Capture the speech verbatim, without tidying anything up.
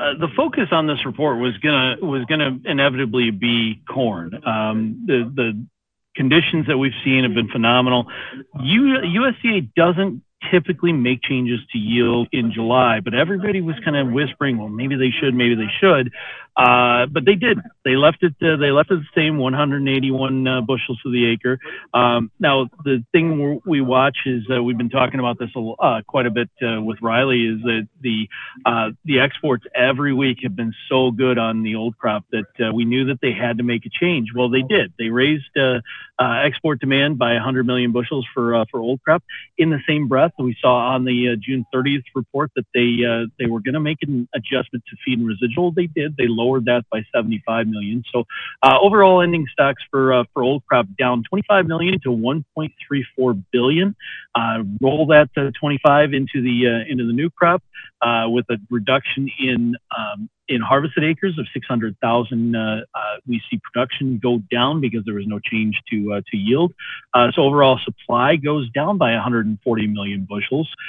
uh, the focus on this report was gonna was gonna inevitably be corn. Um, the the conditions that we've seen have been phenomenal. U, USDA doesn't typically make changes to yield in July, but everybody was kind of whispering, well, maybe they should, maybe they should. Uh, but they did. They left it. Uh, they left it the same, one hundred eighty-one uh, bushels to the acre. Um, now, the thing we watch is uh, we've been talking about this a, uh, quite a bit uh, with Riley. Is that the uh, the exports every week have been so good on the old crop that uh, we knew that they had to make a change. Well, they did. They raised uh, uh, export demand by one hundred million bushels for uh, for old crop. In the same breath, we saw on the uh, June thirtieth report that they uh, they were going to make an adjustment to feed and residual. They did. They lowered that by seventy-five million. So uh, overall ending stocks for uh, for old crop down twenty-five million to one point three four billion. Uh, roll that uh, twenty-five into the uh, into the new crop uh, with a reduction in um, in harvested acres of six hundred thousand. Uh, uh, we see production go down because there was no change to uh, to yield. Uh, so overall supply goes down by one hundred forty million bushels.